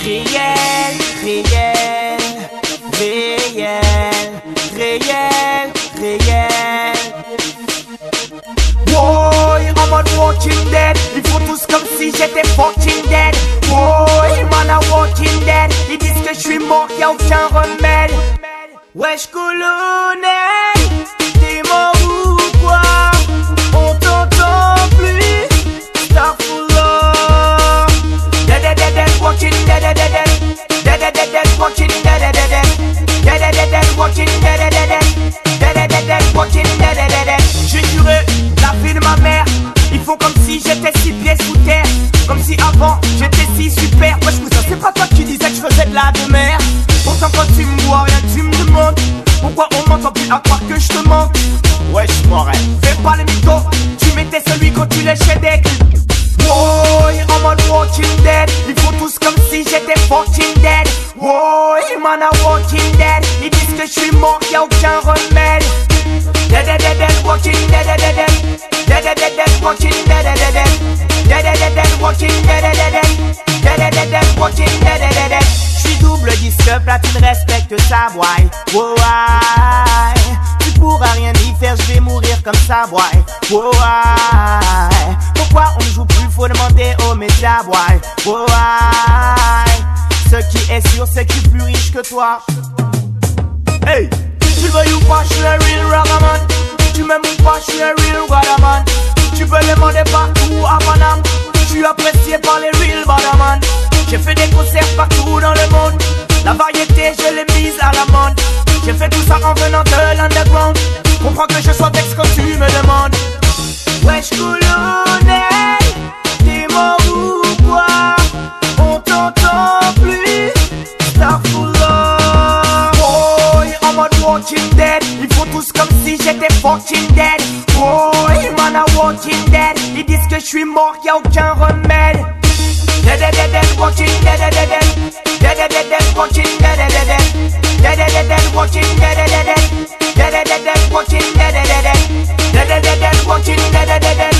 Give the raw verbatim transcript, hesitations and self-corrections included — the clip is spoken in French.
Réel, réel, réel, réel, réel. Boy, en mode Walking Dead, ils font tous comme si j'étais fucking dead. Boy, man a Walking Dead, ils disent que je suis mort, y'a aucun remède. Wesh colonel, t'es mort ou quoi? On t'entend plus, Starfullah. Dead, dead, dead, dead, walking dead, dead, dead, dead. Dead, dead, dead, dead, walking dead, dead, dead, dead. Dead, dead, dead, dead, walking dead, dead, dead, dead. Dead, dead, dead, dead, walking dead, dead, dead, dead. J'ai juré la vie de ma mère. Ils font comme si j'étais six pieds sous terre. Comme si avant j'étais si super. Wesh cousin, c'est pas toi qui disais que je faisais de la demeure. Pourtant quand tu me vois rien tu me demandes pourquoi on m'entend plus à croire que je te manque. Wesh Morel, fais pas le mytho. Tu mettais celui quand tu léchais des clips. Boy, en mode Walking Dead, ils font tous comme si j'étais fucking dead. Boy, man a Walking Dead, ils disent que je suis mort, y'a aucun remède. Dead, dead, dead, dead, walking dead, dead, dead, dead. Dead, dead, dead, dead, walking dead, dead, dead, dead. Dead, dead, dead, dead, walking dead, dead, dead, dead. Dead, dead, dead, dead, walking dead, dead, dead, dead. J'suis double disque platine, respecte ça, boy. Oh, aïe. Tu pourras rien y faire, j'vais mourir comme ça, boy. Oh, aïe. Pourquoi on ne joue plus, faut demander aux médias, boy. Oh, aïe. Ce qui est sûr, c'est que je suis plus riche que toi. Hey! Tu veux ou pas, je suis un real ragaman. Tu m'aimes ou pas, je suis un real guadaman. Tu peux les demander partout à Paname. Je suis apprécié par les real badaman. J'ai fait des concerts partout dans le monde. La variété, je l'ai mise à la mode. J'ai fait tout ça en venant de l'underground. Comprends que je sois vexé quand tu me demandes. Wesh colonel, t'es mort ou quoi? On t'entend plus, Starfullah. Boy, en mode Walking Dead, ils font tous comme si j'étais fucking dead. Boy, man a Walking Dead, ils disent que je suis mort, y'a aucun remède. Dead, dead, dead, dead, walking dead, dead, dead, dead. Dead, dead, dead, dead, walking dead, dead, dead, dead. Dead, dead, dead, dead, walking dead, dead, dead, dead. Dead, dead, dead, dead, walking dead, dead, dead, dead. Dead, dead, dead, dead, walking dead, dead, dead, dead.